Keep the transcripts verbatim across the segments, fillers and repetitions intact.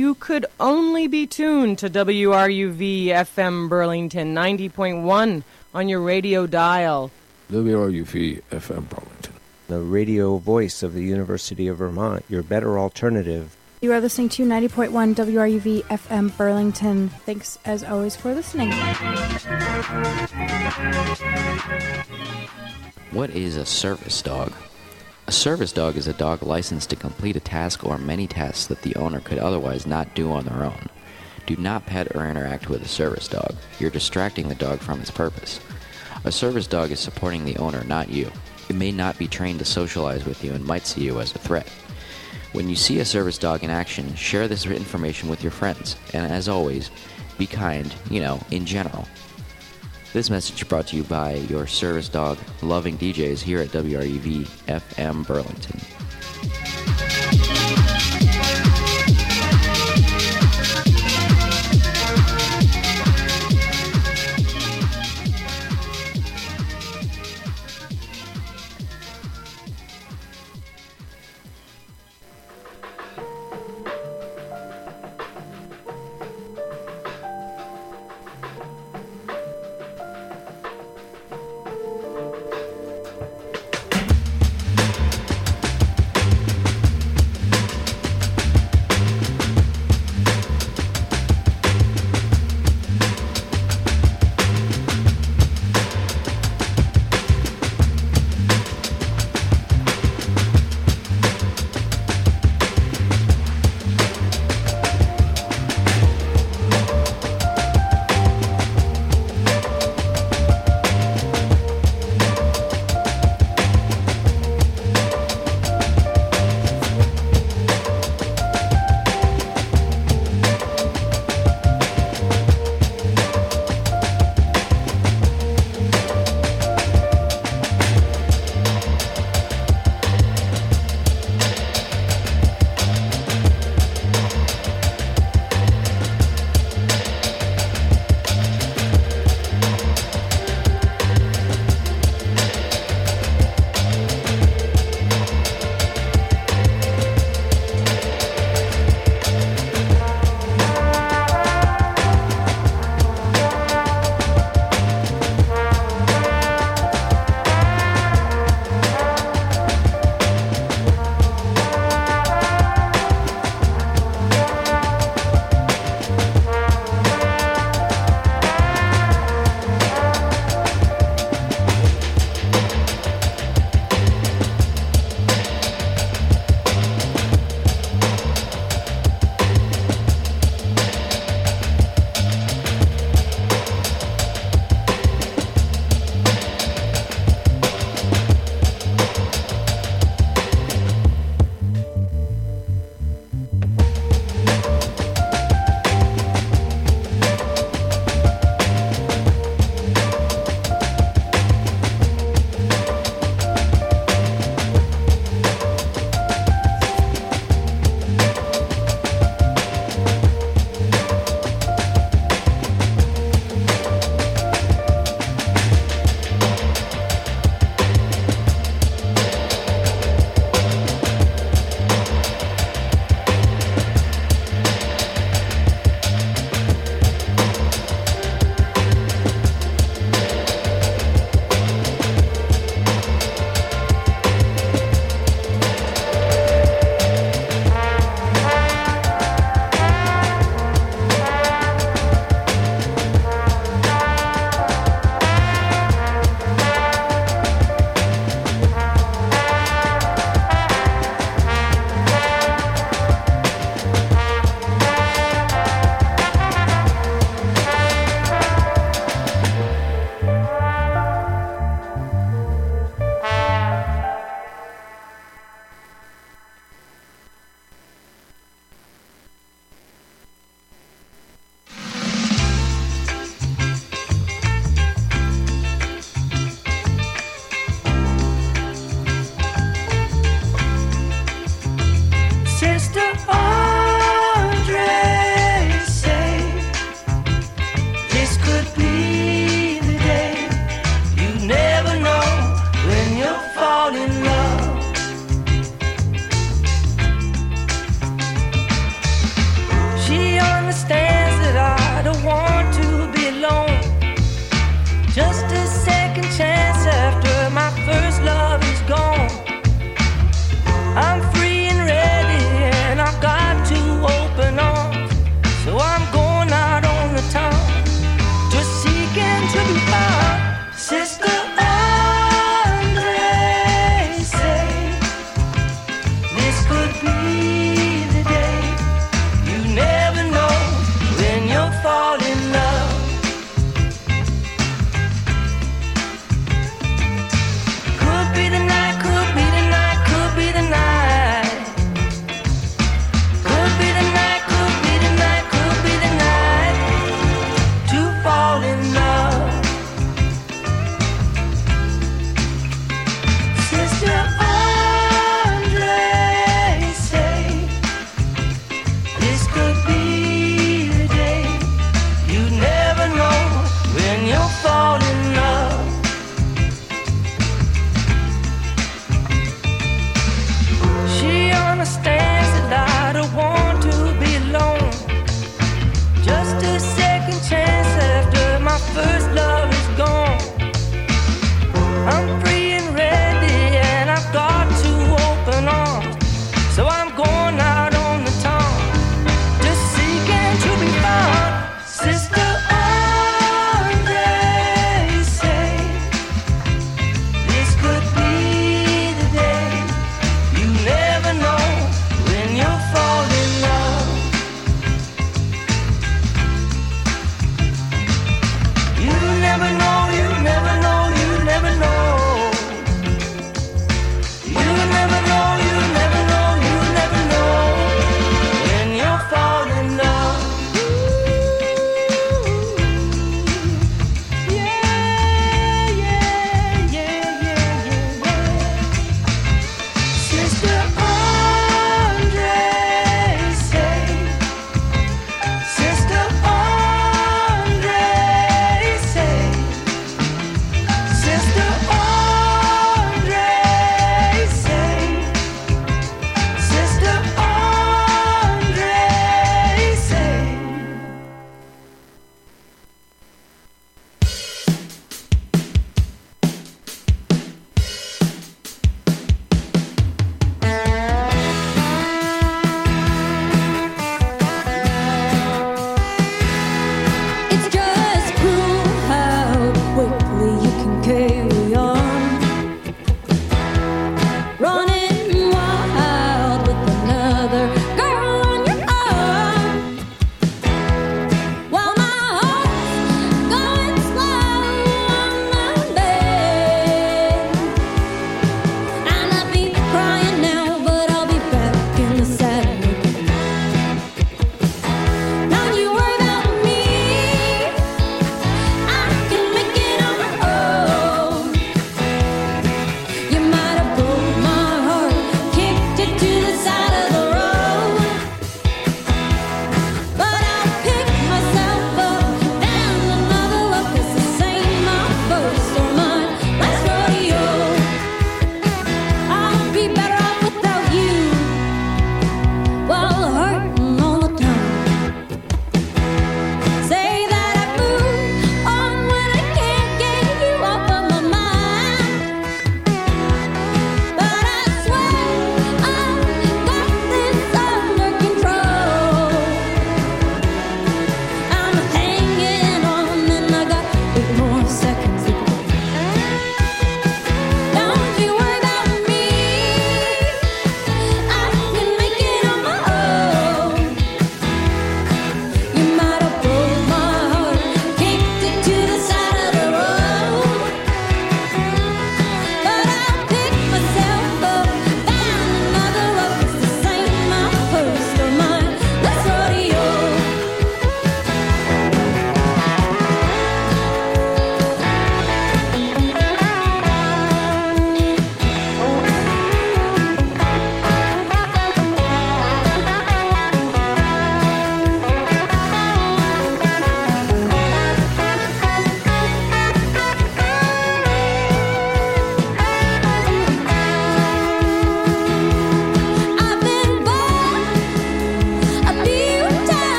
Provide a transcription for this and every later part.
you could only be tuned to W R U V F M Burlington ninety point one on your radio dial. W R U V F M Burlington, the radio voice of the University of Vermont, your better alternative. You are listening to ninety point one W R U V F M Burlington. Thanks, as always, for listening. What is a service dog? A service dog is a dog licensed to complete a task or many tasks that the owner could otherwise not do on their own. Do not pet or interact with a service dog. You're distracting the dog from its purpose. A service dog is supporting the owner, not you. It may not be trained to socialize with you and might see you as a threat. When you see a service dog in action, share this information with your friends. And as always, be kind, you know, in general. This message brought to you by your service dog loving D Js here at W R U V F M Burlington.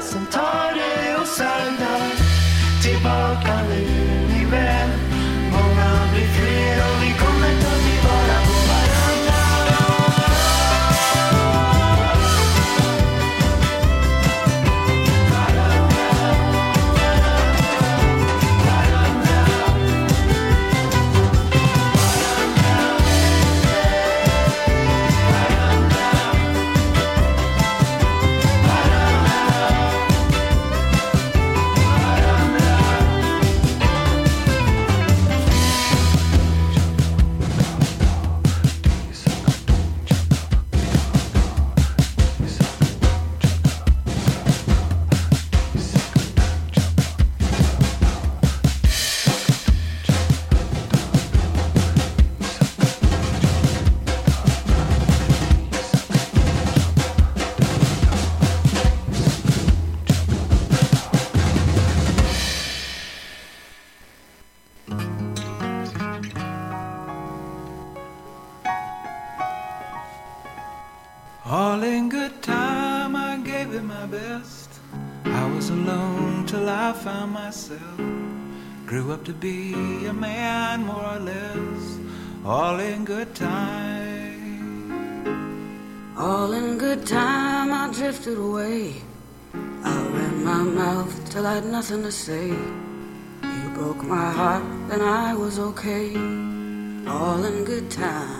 Sen tar det och sakta tillbaka nu, min vän. Många blir fler och vi kommer ta tillvara på varandra. All in good time, I gave it my best. I was alone till I found myself. Grew up to be a man, more or less. All in good time. All in good time, I drifted away. I ran my mouth till I had nothing to say. You broke my heart, then I was okay. All in good time.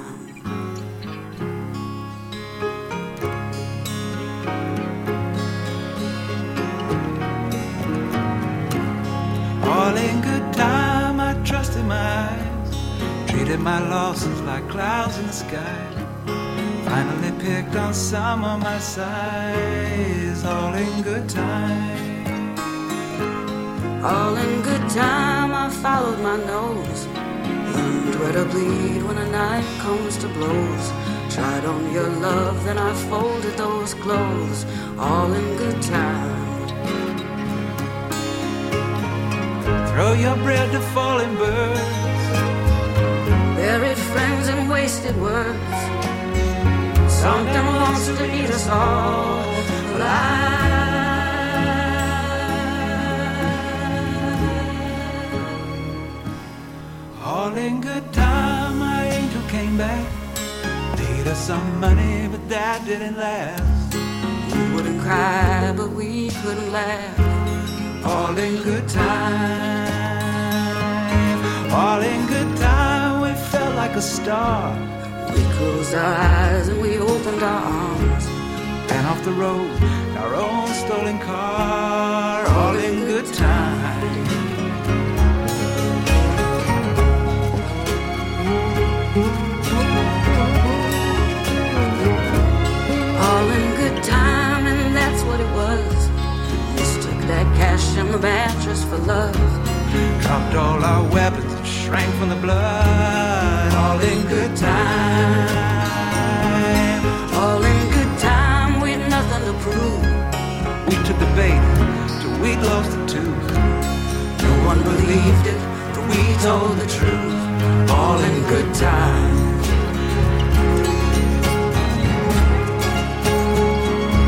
All in good time, I trusted my eyes. Treated my losses like clouds in the sky. Finally picked on some of my sighs. All in good time. All in good time, I followed my nose. Learned where to bleed when a knife comes to blows. Tried on your love, then I folded those clothes. All in good time. Throw your bread to falling birds. Buried friends and wasted words. Something wants to eat us all alive. All in good time, my angel came back. Paid us some money, but that didn't last. We wouldn't cry, but we couldn't laugh. All in good time. All in good time, we felt like a star. We closed our eyes and we opened our arms. Ran off the road, our own stolen car. All in good time. All in good time, and that's what it was. Mistook that cash and the mattress for love. Dropped all our weapons and shrank from the blood. All in good time. All in good time, we'd nothing to prove. We took the bait till we lost the tooth. No one believed it, but we told the truth. All in good time.